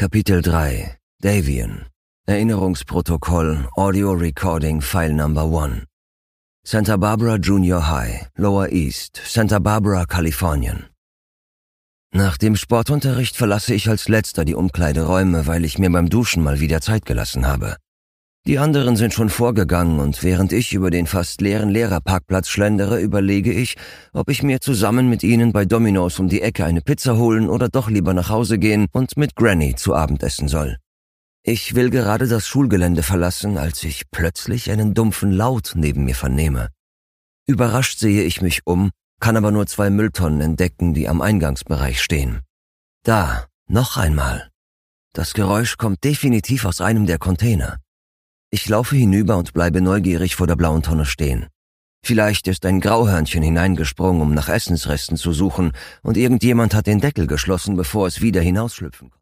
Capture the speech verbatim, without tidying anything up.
Kapitel drei. Davian. Erinnerungsprotokoll, Audio Recording, File Number One. Santa Barbara Junior High, Lower East, Santa Barbara, Kalifornien. Nach dem Sportunterricht verlasse ich als Letzter die Umkleideräume, weil ich mir beim Duschen mal wieder Zeit gelassen habe. Die anderen sind schon vorgegangen und während ich über den fast leeren Lehrerparkplatz schlendere, überlege ich, ob ich mir zusammen mit ihnen bei Domino's um die Ecke eine Pizza holen oder doch lieber nach Hause gehen und mit Granny zu Abend essen soll. Ich will gerade das Schulgelände verlassen, als ich plötzlich einen dumpfen Laut neben mir vernehme. Überrascht sehe ich mich um, kann aber nur zwei Mülltonnen entdecken, die am Eingangsbereich stehen. Da, noch einmal. Das Geräusch kommt definitiv aus einem der Container. Ich laufe hinüber und bleibe neugierig vor der blauen Tonne stehen. Vielleicht ist ein Grauhörnchen hineingesprungen, um nach Essensresten zu suchen, und irgendjemand hat den Deckel geschlossen, bevor es wieder hinausschlüpfen konnte.